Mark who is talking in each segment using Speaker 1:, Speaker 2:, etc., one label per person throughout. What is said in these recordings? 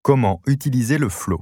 Speaker 1: Comment utiliser le flow?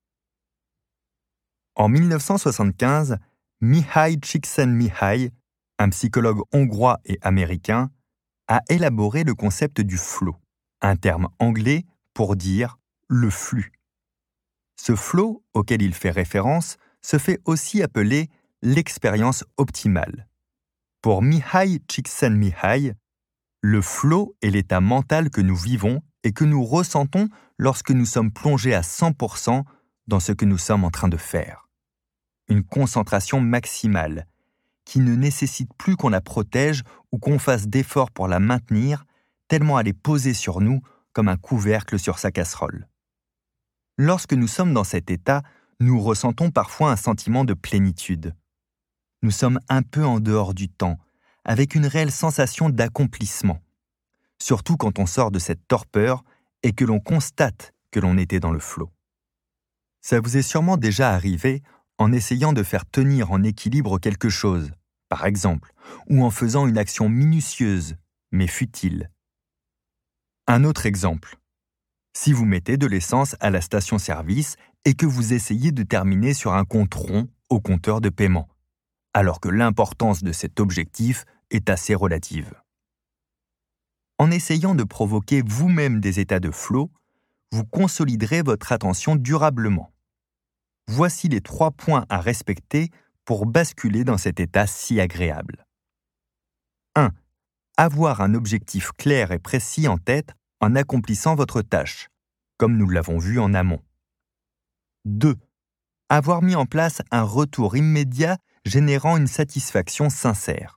Speaker 1: En 1975, Mihaly Csikszentmihalyi, un psychologue hongrois et américain, a élaboré le concept du flow, un terme anglais pour dire le flux. Ce flow, auquel il fait référence, se fait aussi appeler l'expérience optimale. Pour Mihaly Csikszentmihalyi, le flow est l'état mental que nous vivons et que nous ressentons lorsque nous sommes plongés à 100% dans ce que nous sommes en train de faire. Une concentration maximale qui ne nécessite plus qu'on la protège ou qu'on fasse d'efforts pour la maintenir, tellement elle est posée sur nous comme un couvercle sur sa casserole. Lorsque nous sommes dans cet état, nous ressentons parfois un sentiment de plénitude. Nous sommes un peu en dehors du temps, avec une réelle sensation d'accomplissement, surtout quand on sort de cette torpeur et que l'on constate que l'on était dans le flow. Ça vous est sûrement déjà arrivé en essayant de faire tenir en équilibre quelque chose, par exemple, ou en faisant une action minutieuse, mais futile. Un autre exemple. Si vous mettez de l'essence à la station-service et que vous essayez de terminer sur un compte rond au compteur de paiement, alors que l'importance de cet objectif est assez relative. En essayant de provoquer vous-même des états de flow, vous consoliderez votre attention durablement. Voici les 3 points à respecter pour basculer dans cet état si agréable. 1. Avoir un objectif clair et précis en tête en accomplissant votre tâche, comme nous l'avons vu en amont. 2. Avoir mis en place un retour immédiat générant une satisfaction sincère.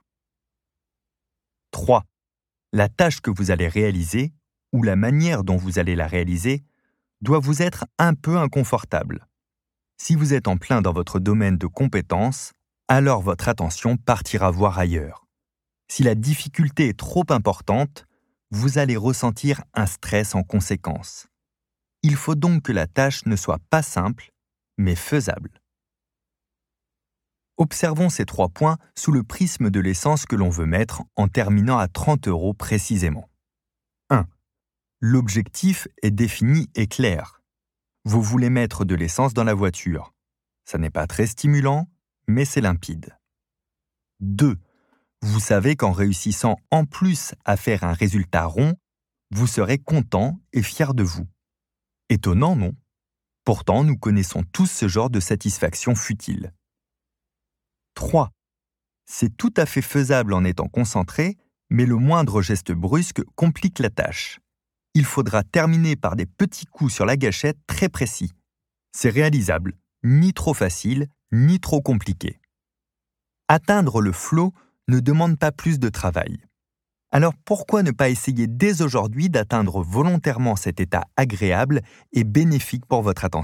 Speaker 1: 3. La tâche que vous allez réaliser, ou la manière dont vous allez la réaliser, doit vous être un peu inconfortable. Si vous êtes en plein dans votre domaine de compétences, alors votre attention partira voir ailleurs. Si la difficulté est trop importante, vous allez ressentir un stress en conséquence. Il faut donc que la tâche ne soit pas simple, mais faisable. Observons ces 3 points sous le prisme de l'essence que l'on veut mettre en terminant à 30 € précisément. 1. L'objectif est défini et clair. Vous voulez mettre de l'essence dans la voiture. Ça n'est pas très stimulant, mais c'est limpide. 2. Vous savez qu'en réussissant en plus à faire un résultat rond, vous serez content et fier de vous. Étonnant, non? Pourtant, nous connaissons tous ce genre de satisfaction futile. 3. C'est tout à fait faisable en étant concentré, mais le moindre geste brusque complique la tâche. Il faudra terminer par des petits coups sur la gâchette très précis. C'est réalisable, ni trop facile, ni trop compliqué. Atteindre le flow ne demande pas plus de travail. Alors pourquoi ne pas essayer dès aujourd'hui d'atteindre volontairement cet état agréable et bénéfique pour votre attention ?